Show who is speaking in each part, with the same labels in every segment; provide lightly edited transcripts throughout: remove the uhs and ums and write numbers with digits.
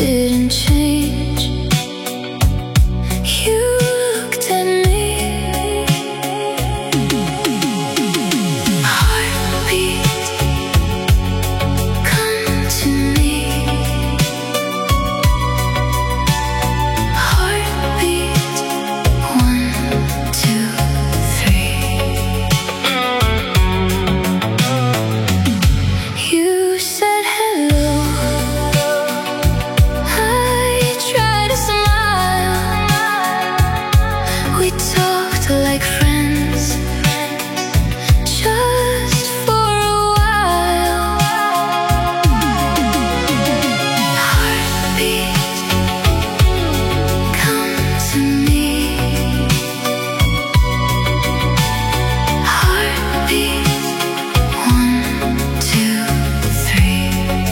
Speaker 1: didn't change. You looked at me, heartbeat, come to me, heartbeat, 1, 2, 3. You said hello, I tried to smile. We talked like friends, just for a while. Heartbeat, come to me, heartbeat, 1, 2, 3.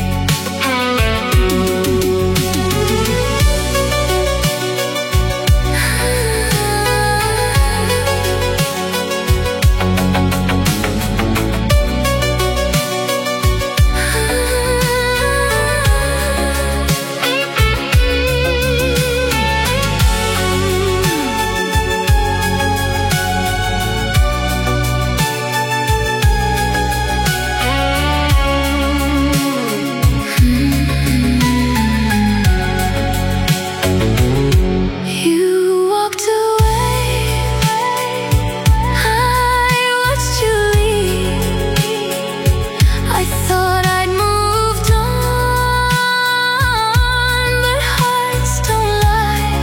Speaker 1: You walked away, I watched you leave. I thought I'd moved on, but hearts don't lie.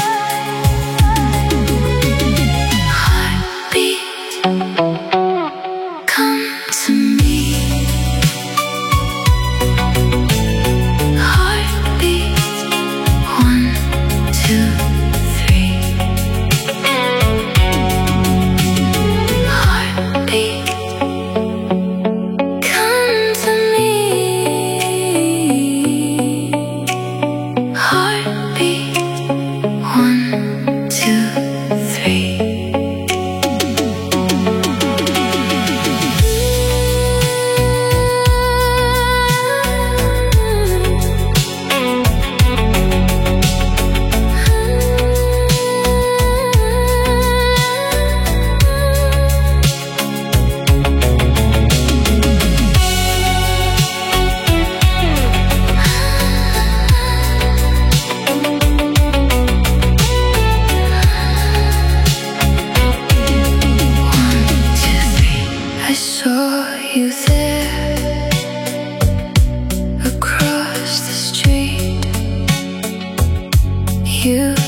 Speaker 1: Heartbeat, come to me, heartbeat, 1, 2, 3. Heartbeat, come to me, heartbeat, 1, 2, 3. I saw you there across the street. You